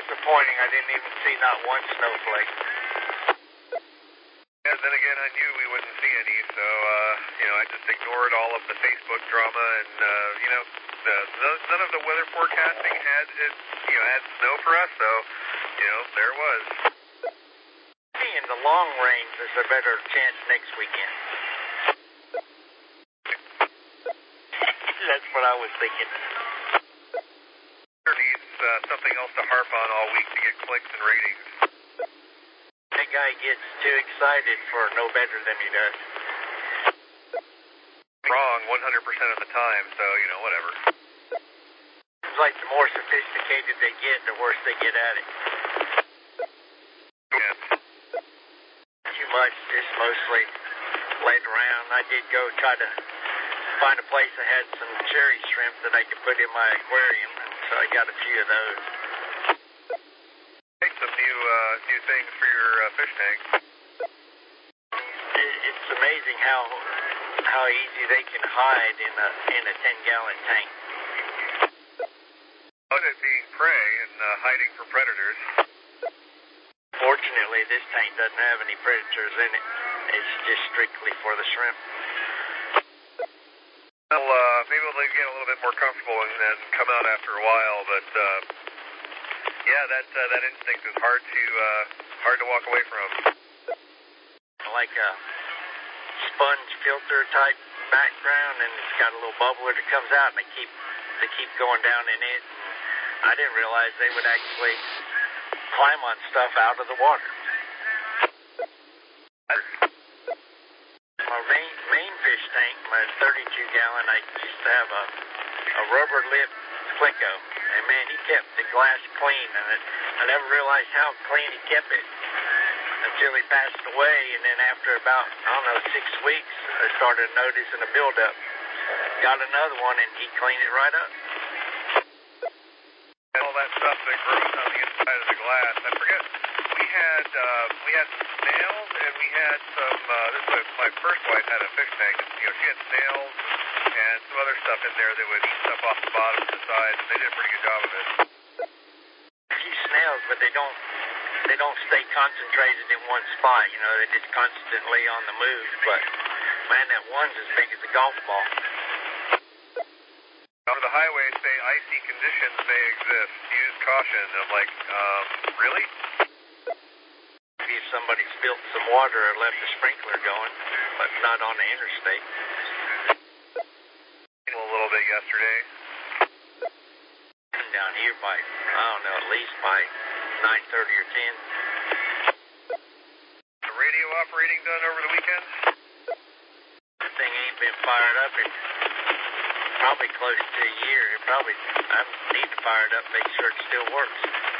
disappointing. I didn't even see not one snowflake. Yeah, then again, I knew we wouldn't see any, so, I just ignored all of the Facebook drama, and, none of the weather forecasting had snow for us, so, there it was. In the long range, there's a better chance next weekend. That's what I was thinking. There needs something else to harp on all week to get clicks and ratings. That guy gets too excited for no better than he does. Wrong 100% of the time, so, whatever. It's like the more sophisticated they get, the worse they get at it. Yeah. Too much, just mostly laid around. I did go try to find a place that had some cherry shrimp that I could put in my aquarium, and so I got a few of those. Make some new things for your fish tank. It's amazing how easy they can hide in a 10-gallon tank. But it being prey and hiding for predators. Fortunately, this tank doesn't have any predators in it. It's just strictly for the shrimp. Well, maybe they'll get a little bit more comfortable and then come out after a while, but yeah, that instinct is hard to walk away from. Like a sponge filter type background, and it's got a little bubbler that comes out, and they keep going down in it. I didn't realize they would actually climb on stuff out of the water. My main fish tank, my 32-gallon, I used to have a rubber lip Flico, and man, he kept the glass clean, and I never realized how clean he kept it until he passed away, and then after about, 6 weeks, I started noticing a buildup. Got another one, and he cleaned it right up. All that stuff that grows on the inside of the glass, I forget, we had some snails, and we had some, my first wife had a fish tank, and, she had snails and some other stuff in there that would eat stuff off the bottom and the sides, and they did a pretty good job of it. A few snails, but they don't stay concentrated in one spot, they're just constantly on the move, but man, that one's as big as a golf ball. On the highway, say icy conditions may exist. Use caution. I'm like, really? Maybe if somebody spilled some water or left a sprinkler going, but not on the interstate. A little bit yesterday. Down here by, at least by 9:30 or 10. The radio operating done over the weekend? The thing ain't been fired up in probably close to a year. I need to fire it up, make sure it still works.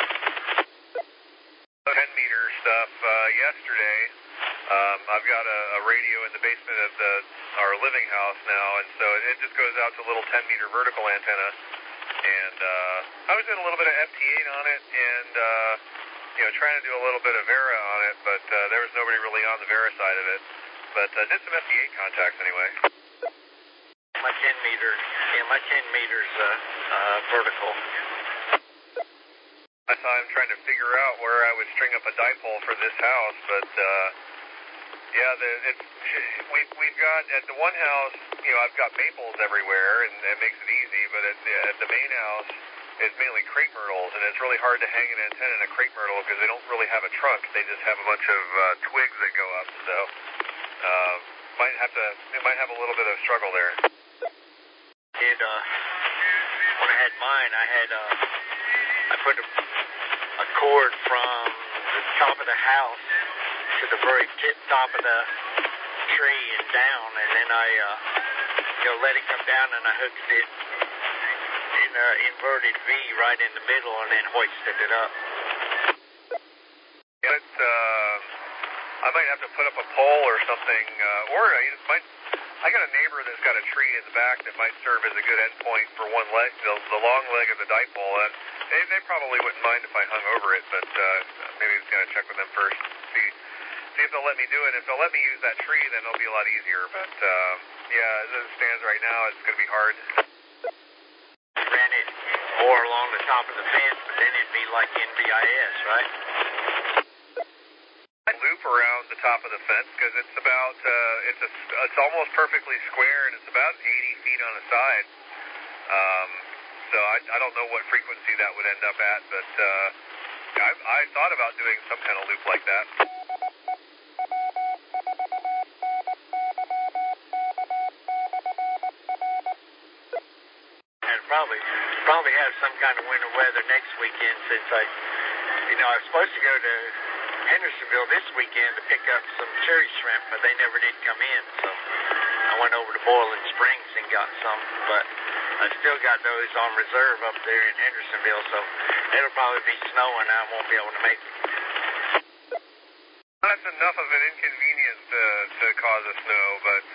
10-meter stuff yesterday. I've got a radio in the basement of our living house now, and so it just goes out to a little 10-meter vertical antenna. And I was doing a little bit of FT8 on it, and trying to do a little bit of Vera on it, but there was nobody really on the Vera side of it. But did some FT8 contacts anyway. My 10 meters vertical. I saw him trying to figure out where I would string up a dipole for this house, but we've got at the one house, I've got maples everywhere, and it makes it easy. But at the main house, it's mainly crepe myrtles, and it's really hard to hang an antenna in a crepe myrtle because they don't really have a trunk; they just have a bunch of twigs that go up. So it might have a little bit of struggle there. When I had mine, I put a cord from the top of the house to the very tip top of the tree and down, and then I let it come down, and I hooked it in an inverted V right in the middle, and then hoisted it up. I might have to put up a pole or something, or I got a neighbor that's got a tree in the back that might serve as a good endpoint for one leg, the long leg of the dipole. And they probably wouldn't mind if I hung over it, but maybe I'm going to check with them first, see if they'll let me do it. If they'll let me use that tree, then it'll be a lot easier. But as it stands right now, it's going to be hard. Ran it or along the top of the fence, but then it'd be like NBIS, right? I loop around the top of the fence because it's about it's almost perfectly square and it's about 80 feet on a side. So I don't know what frequency that would end up at, but I thought about doing some kind of loop like that. And probably have some kind of winter weather next weekend since I was supposed to go to Hendersonville this weekend to pick up some cherry shrimp, but they never did come in, so I went over to Boiling Springs and got some, but I still got those on reserve up there in Hendersonville, so it'll probably be snowing. I won't be able to make it. That's enough of an inconvenience to cause a snow,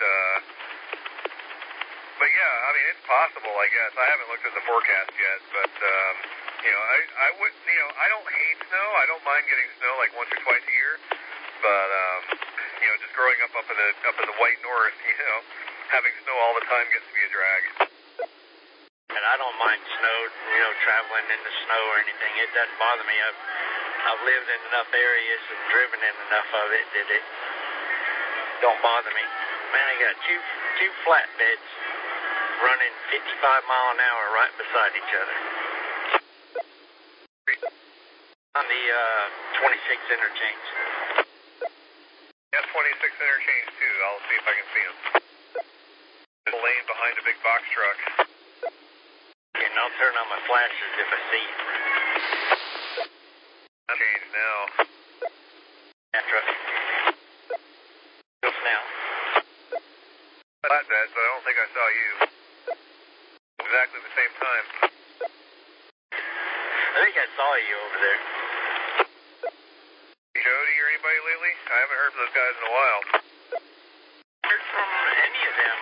but yeah, I mean, it's possible, I guess. I haven't looked at the forecast yet, but I would, I don't hate snow. I don't mind getting snow like once or twice a year, but just growing up in the white north, having snow all the time gets to be a drag. And I don't mind snow, traveling in the snow or anything. It doesn't bother me. I've lived in enough areas and driven in enough of it that it don't bother me. Man, I got two flatbeds running 55 mile an hour right beside each other on the 26 interchange. Yeah, 26 interchange too. I'll see if I can see them. The lane behind a big box truck. And I'll turn on my flashes if I see it. Change now. That truck. Just now. Flatbed, so I don't think I saw you. Exactly the same time. I think I saw you over there. Jody or anybody lately? I haven't heard from those guys in a while. Heard from any of them.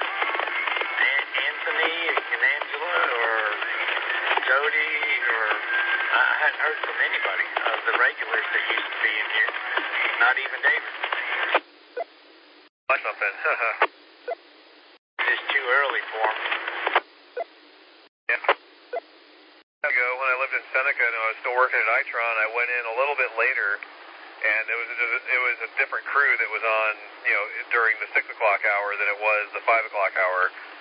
Anthony and Angela or Jody or I hadn't heard from anybody of the regulars that used to be in here. Not even David. Or something. Just too early for him. Yeah. Ago when I lived in Seneca and I was still working at Itron, I went in a little bit later, and it was a different crew that was on, during the 6 o'clock hour than it was the 5 o'clock hour.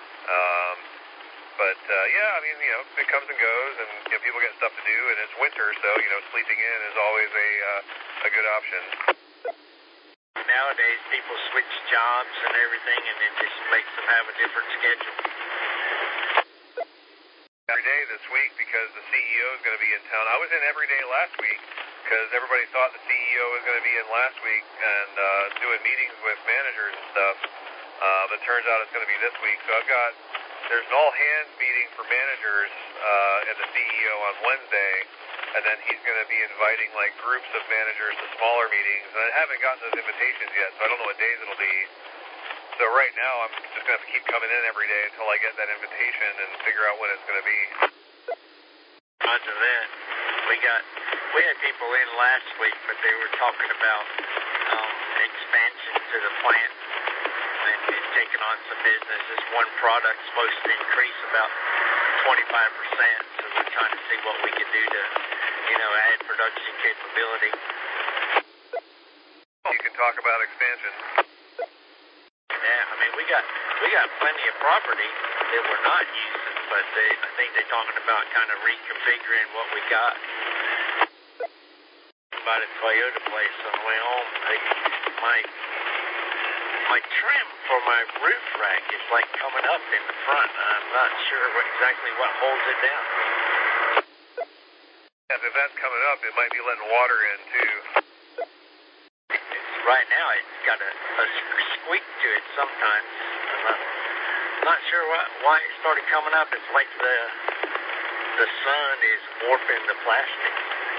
But yeah, I mean, it comes and goes, and people get stuff to do, and it's winter, so sleeping in is always a good option. Nowadays, people switch jobs and everything, and it just makes them have a different schedule. Every day this week because the CEO is going to be in town. I was in every day last week because everybody thought the CEO was going to be in last week and doing meetings with managers and stuff. But it turns out it's going to be this week. So there's an all-hands meeting for managers and the CEO on Wednesday, and then he's going to be inviting groups of managers to smaller meetings. And I haven't gotten those invitations yet, so I don't know what days it'll be. So right now I'm just going to have to keep coming in every day until I get that invitation and figure out when it's going to be. Roger that. We had people in last week, but they were talking about expansion to the plant and taking on some business. This one product supposed to increase about 25%, so we're trying to see what we can do to, add production capability. You can talk about expansion. Yeah, I mean, we got plenty of property that we're not using, but I think they're talking about kind of reconfiguring what we got. By the Toyota place on the way home, my trim for my roof rack is coming up in the front, and I'm not sure exactly what holds it down. Yeah, if that's coming up, it might be letting water in too. Right now, it's got a squeak to it sometimes. I'm not sure why it started coming up. It's like the sun is warping the plastic.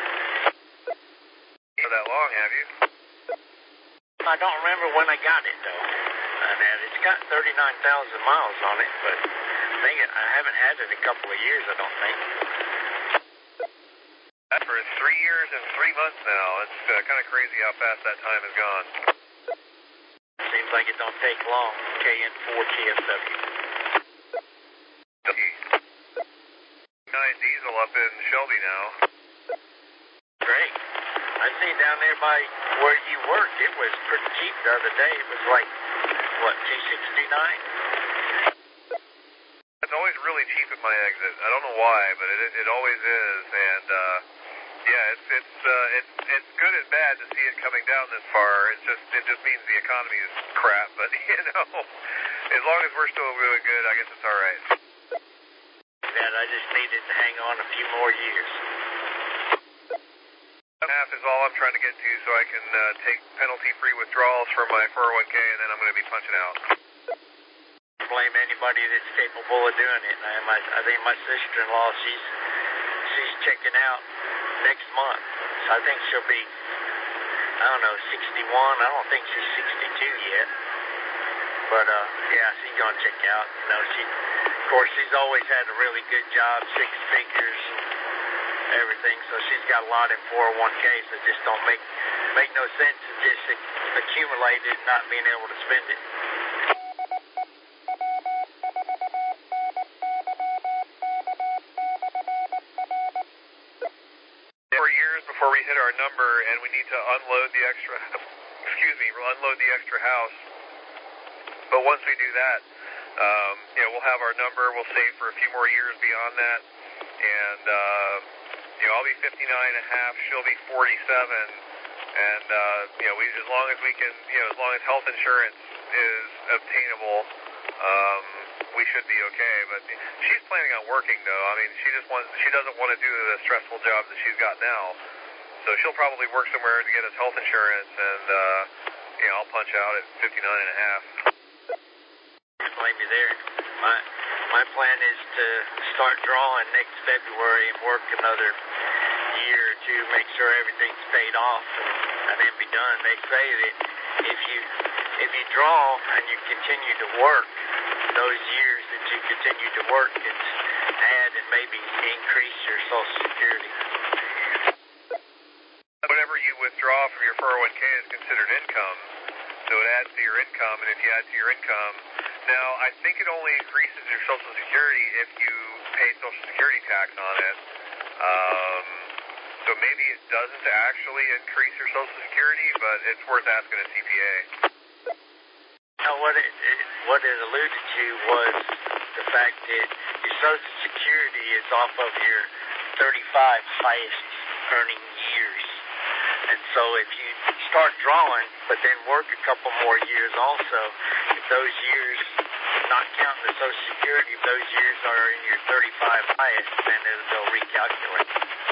For that long, have you? I don't remember when I got it, though. And it's got 39,000 miles on it, but I haven't had it a couple of years, I don't think. That's for 3 years and 3 months now. It's kind of crazy how fast that time has gone. Seems like it don't take long. KN4 TSW. 9D diesel up in Shelby now. Great. I see down there by where you work, it was pretty cheap the other day. It was like, what, $2.69? It's always really cheap at my exit. I don't know why, but it always is. And yeah, it's good and bad to see it coming down this far. It just means the economy is crap. But as long as we're still doing good, I guess it's all right. That I just needed to hang on a few more years. Half is all I'm trying to get to, so I can take penalty-free withdrawals from my 401k, and then I'm going to be punching out. Blame anybody that's capable of doing it. I think my sister-in-law, she's checking out next month. So I think she'll be, I don't know, 61. I don't think she's 62 yet. But yeah, she's gonna check out. You know, of course, she's always had a really good job, 6 figures and everything. So she's got a lot in 401k. So it just don't make no sense to just accumulate it and not being able to spend it. 4 years before we hit our number, and we need to unload the extra house. But once we do that, we'll have our number. We'll save for a few more years beyond that, and I'll be 59 and a half. She'll be 47, and as long as we can, as long as health insurance is obtainable, we should be okay. But she's planning on working, though. I mean, she doesn't want to do the stressful job that she's got now. So she'll probably work somewhere to get us health insurance, and I'll punch out at 59 and a half. Blame you there. My plan is to start drawing next February and work another year or two, make sure everything's paid off, and then be done. They say that if you draw and you continue to work, those years that you continue to work can add and maybe increase your Social Security. Whatever you withdraw from your 401k is considered income, so it adds to your income, and if you add to your income, now I think it only increases your Social Security if you pay Social Security tax on it. So maybe it doesn't actually increase your Social Security, but it's worth asking a CPA. Now, what it alluded to was the fact that your Social Security is off of your 35 highest earning years. And so if you start drawing, but then work a couple more years also, if those years, not counting the Social Security, if those years are in your 35 highest, then they'll recalculate.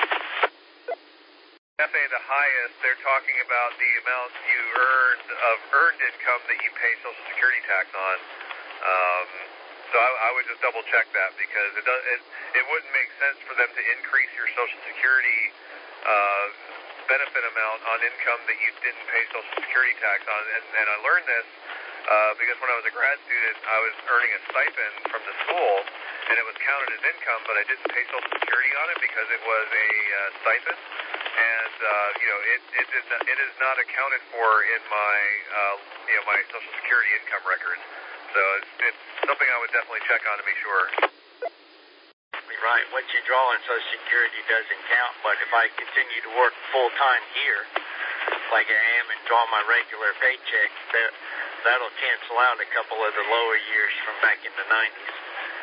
FA the highest, they're talking about the amount you earned of earned income that you pay Social Security tax on. So I would just double check that, because it wouldn't make sense for them to increase your Social Security benefit amount on income that you didn't pay Social Security tax on. And I learned this because when I was a grad student, I was earning a stipend from the school, and it was counted as income, but I didn't pay Social Security on it because it was a stipend. And it is not accounted for in my my Social Security income records. So it's something I would definitely check on to be sure. Right, what you draw in Social Security doesn't count, but if I continue to work full-time here, like I am, and draw my regular paycheck, that'll cancel out a couple of the lower years from back in the 90s.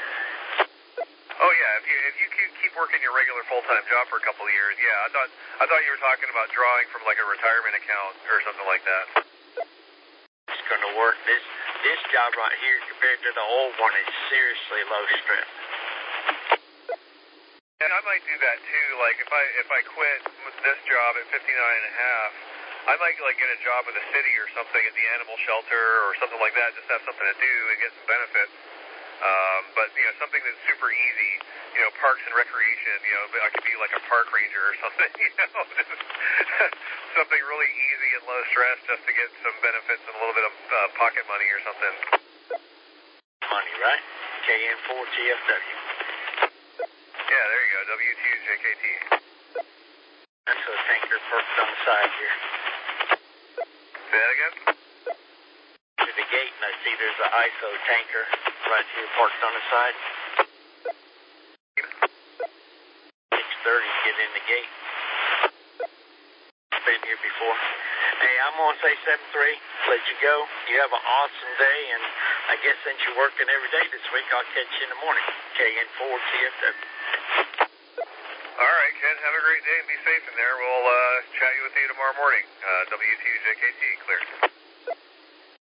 Oh yeah, if you keep working your regular full-time job for a couple of years, yeah. I thought you were talking about drawing from like a retirement account or something like that. It's going to work. This job right here compared to the old one is seriously low stress. And I might do that too. Like if I quit this job at 59 and a half, I might like get a job in the city or something at the animal shelter or something like that, just have something to do and get some benefits. But something that's super easy, parks and recreation, I could be like a park ranger or something, something really easy and low stress just to get some benefits and a little bit of pocket money or something. Money, right? KN4TFW. Yeah, there you go, W2JKT. That's a tanker parked on the side here. Say that again? To the gate, and I see there's an ISO tanker right here parked on the side. to get in the gate. Been here before. Hey, I'm going to say 7-3, let you go. You have an awesome day, and I guess since you're working every day this week, I'll catch you in the morning. KN4 TFW. All right, Ken, have a great day and be safe in there. We'll chat with you tomorrow morning. WT2JKT, clear.